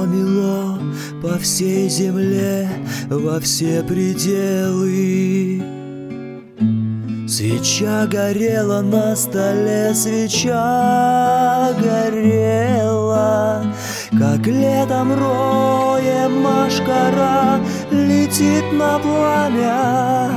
мело по всей земле, во все пределы. Свеча горела на столе, свеча горела, как летом роем мошкара летит на пламя.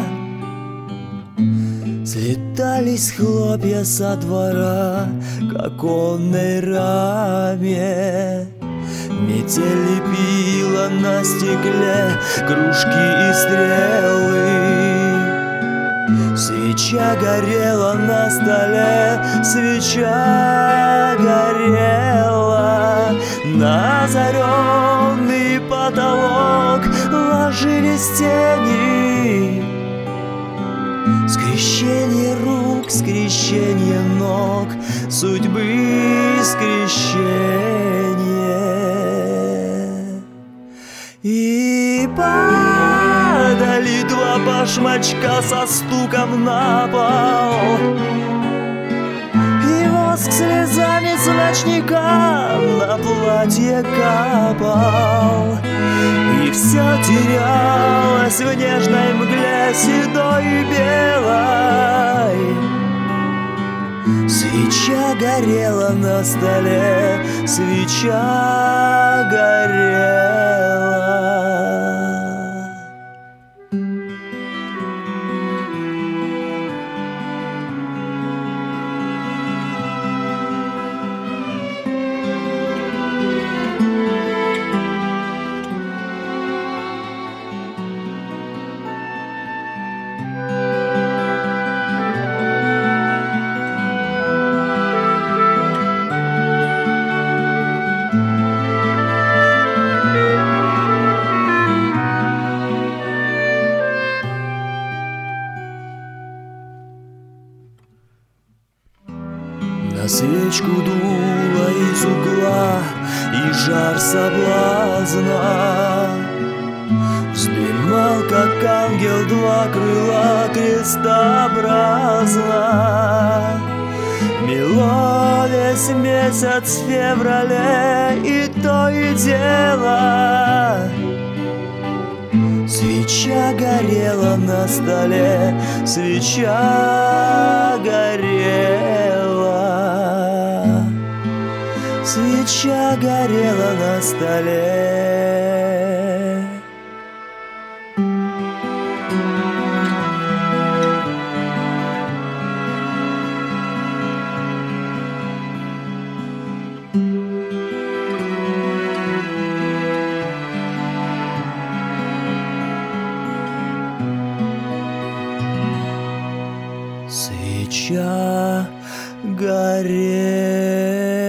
Слетались хлопья со двора к оконной раме. Метель лепила на стекле кружки и стрелы. Свеча горела на столе, свеча горела. На озаренный потолок ложились тени. Скрещение рук, скрещение ног, судьбы скрещение. И падали два башмачка со стуком на пол, и воск слезами с ночника на платье капал. И все терялось в нежной мгле седой и белой. Свеча горела на столе, свеча горела. На свечку дуло из угла, и жар соблазна вздымал, как ангел, два крыла крестообразно. Мело весь месяц в феврале, и то и дело. Свеча горела на столе, свеча горела. Свеча горела на столе. Свеча горела.